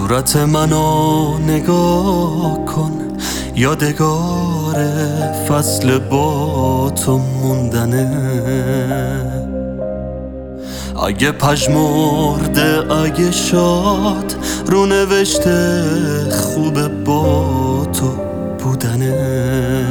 صورت منو نگاه کن، یادگار فصل با تو موندنه. اگه پژمرده اگه شاد، رو نوشته خوبه با تو بودنه.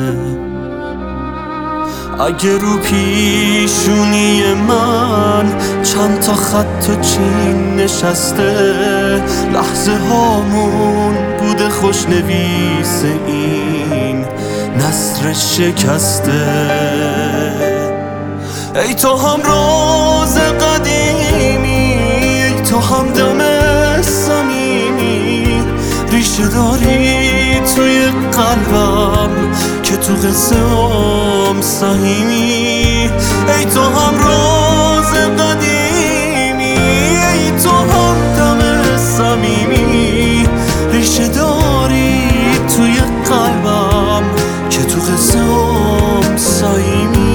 اگه رو پیشونی من چند تا خط و چین نشسته، لحظه هامون بوده خوشنویس این نثر شکسته. ای تو هم راز قدیمی، ای تو هم دم صمیمی، ریشه داری توی قلبم که تو قصه هم سهیمی. ای تو هم راز قدیمی، ای تو هم دم صمیمی، ریشه داری توی قلبم که تو قصه هم سهیمی.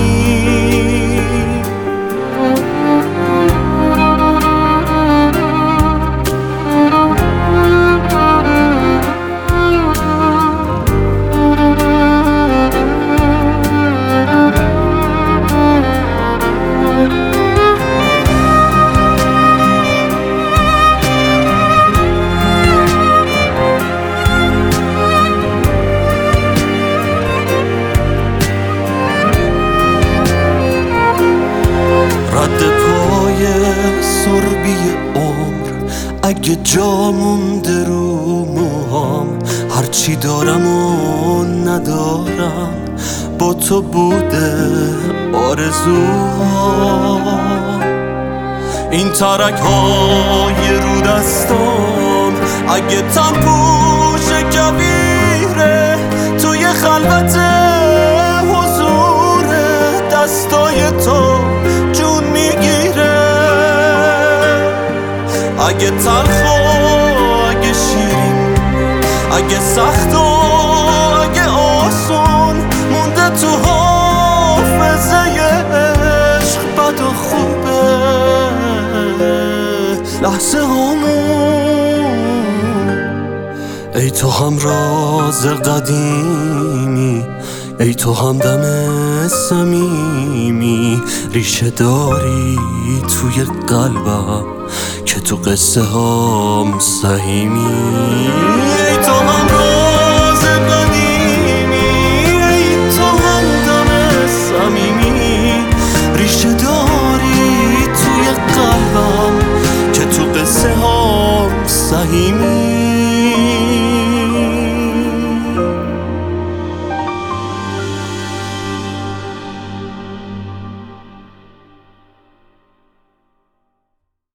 رد پای سربی عمر، اگه جا مونده رو موهام، هرچی دارم و ندارم با تو بوده آرزوهام. این ترک های رو دستام اگه تن پوش کبیره، توی خلوت حضور دستای تو جون میگیره. اگه تلخ و اگه شیرین، اگه سخت و اگه آسون، مونده تو حافظه عشق بد و خوبه لحظه همون. ای تو هم راز قدیمی، ای تو هم دم صمیمی، ریشه داری توی قلبم که تو قصه هم سهیمی. ای تو هم راز قدیمی، ای تو هم دم صمیمی، ریشه داری توی قلبم که تو قصه هم سهیمی.